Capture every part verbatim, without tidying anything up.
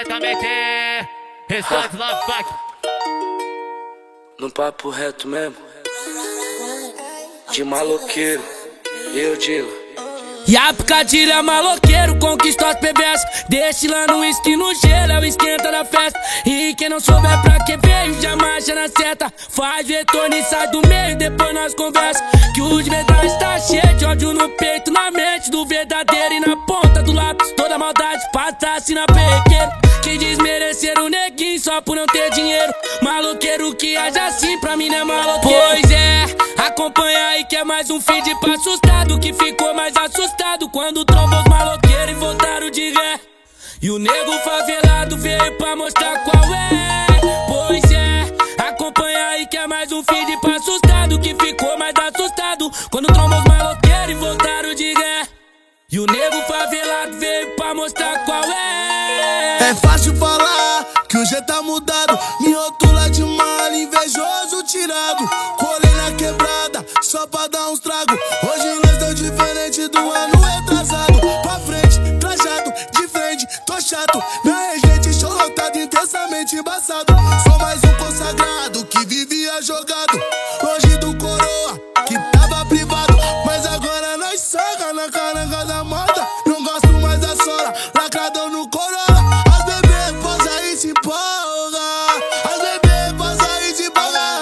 diretamente Restante Love Pack. No papo reto mesmo, de maloqueiro, eu digo. E a picadilha maloqueiro conquistou as bebês, destilando uísque no gelo, é o esquenta da festa. E quem não souber pra que veio, já marcha na seta. Faz retorno e sai do meio, depois nós conversa. Que o de verdade tá cheio de ódio no peito, na mente do verdadeiro e na ponta do lápis. Toda maldade passa assim na perrequeiro. Quem desmerecer o neguinho só por não ter dinheiro, maloqueiro que age assim pra mim não é maloqueiro. Pois é, acompanha aí que é mais um feed pra assustado, que ficou mais assustado quando trombou os maloqueiros e voltaram de ré. E o nego favelado veio pra mostrar qual é. Pois é, acompanha aí que é mais um feed pra assustado, que ficou mais assustado quando trombou os maloqueiros e voltaram de ré. E o nego favelado veio pra mostrar qual é. É fácil falar que o jeito tá mudado, me rotula de mal, invejoso tirado. Colei na quebrada só pra dar uns trago. Hoje nós tão diferente do ano retrasado. Pra frente, trajado, de frente, tô chato. Na regente, show lotado, intensamente embaçado. Sou mais um consagrado que vivia jogado, longe do coroa que tava privado. Mas agora nós saca na caranga da moda. Não gosto mais da sola, lacradão no coroa. As bebê posa e se empolga, as bebê posa e se empolga.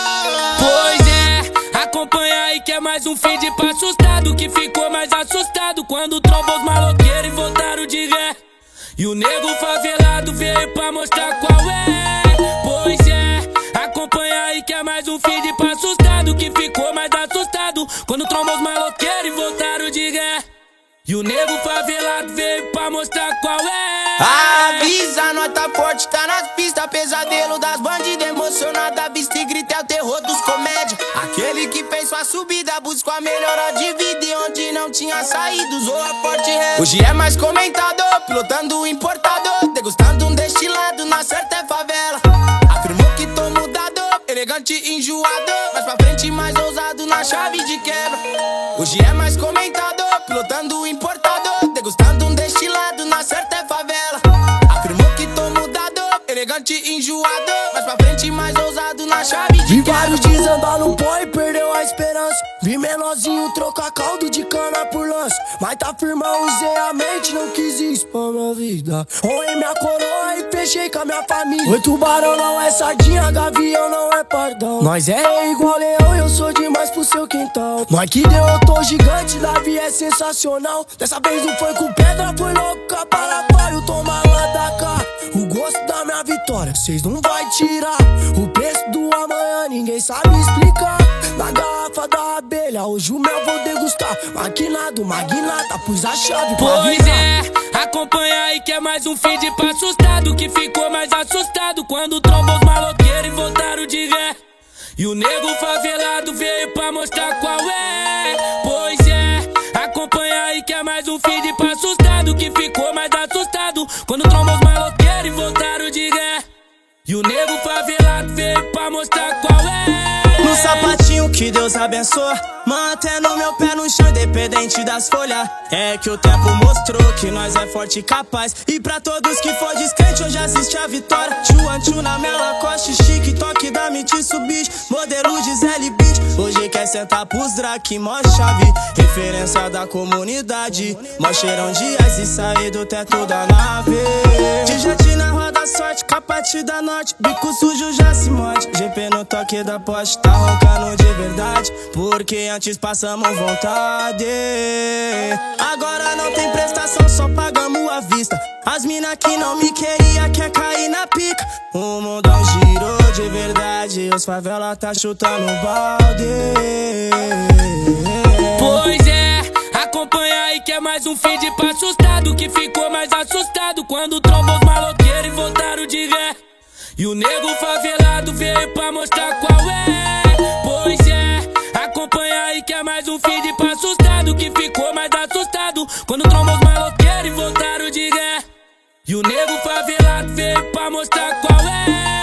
Pois é, acompanha aí que é mais um feed pra assustado, que ficou mais assustado quando trombou os maloqueiros e voltaram de ré. E o nego favelado veio pra mostrar qual é. Pois é, acompanha aí que é mais um feed pra assustado, que ficou mais assustado quando trombou os maloqueiros e voltaram de ré. E o nego favelado veio pra mostrar qual é. Avisa, nós tá forte, tá nas pistas. Pesadelo das bandidas, emocionada, vista e grita, é o terror dos comédia. Aquele que fez sua subida, buscou a melhora de vida e onde não tinha saído, usou a forte ré. Hoje é mais comentado, pilotando o importador, degustando um destilado, na certa é favela. Afirmou que tô mudado, elegante e enjoado, mais pra frente mais ousado na chave de quebra. Hoje é mais comentado, pilotando o importador, degustando um destilado, na certa é favela. Afirmou que tô mudado, elegante e enjoado, mais pra frente mais ousado na chave de Vi quebra. vários desandar no pó e perdeu a esperança. Vi menorzinho trocar caldo de cana por lance, mas tá firmão, usei a mente, não quis isso pra minha vida. Roei minha coroa e fechei com a minha família. Oi, tubarão não é sardinha, gavião não é pardão. Nós é igual leão, eu sou demais pro seu quintal. Nós que derrotou gigante, Davi é sensacional. Dessa vez não foi com pedra, foi louca para páreo. Toma lá da cá, o gosto da minha vitória cês não vai tirar. O preço do amanhã ninguém sabe explicar. Na garrafa da abelha, hoje o mel vou degustar. Maquinado, magnata, pus a chave pra Pois virar. é, acompanha aí que é mais um feed pra assustado, que ficou mais assustado quando trombou os maloqueiros e voltaram de ré. E o nego favelado veio pra mostrar qual é. Pois é, acompanha aí que é mais um feed pra assustado, que ficou mais assustado quando trombou os maloqueiros e voltaram de ré. E o nego favelado veio pra mostrar qual é. No sapatinho que Deus abençoa, mantendo meu pé no chão independente das folhas. É que o tempo mostrou que nós é forte e capaz. E pra todos que for descrente hoje assiste a vitória. Tchuan tchu na minha Lacoste, chique, toque da Mitsubishi, modelo de Zelle Beat. Hoje quer sentar pros draque, mó chave, referência da comunidade. Mó cheirão de ice e sair do teto da nave. De jet na roda sorte, capate da norte, bico sujo já se morde. G P no toque da poste, tá roncando de verdade, porque antes passamos vontade. Agora não tem prestação, só pagamos à vista. As mina que não me queria quer cair na pica. O mundão girou de verdade, os favela tá chutando balde. Pois é, acompanha aí que é mais um feed pra assustado, que ficou mais assustado quando trombou os maloqueiros e voltaram de ré. E o nego favelado veio pra mostrar qual é. Pois é, acompanha aí que é mais um feed pra assustado, que ficou mais assustado quando trombou os maloqueiros e voltaram de ré. E o nego favelado veio pra mostrar qual é.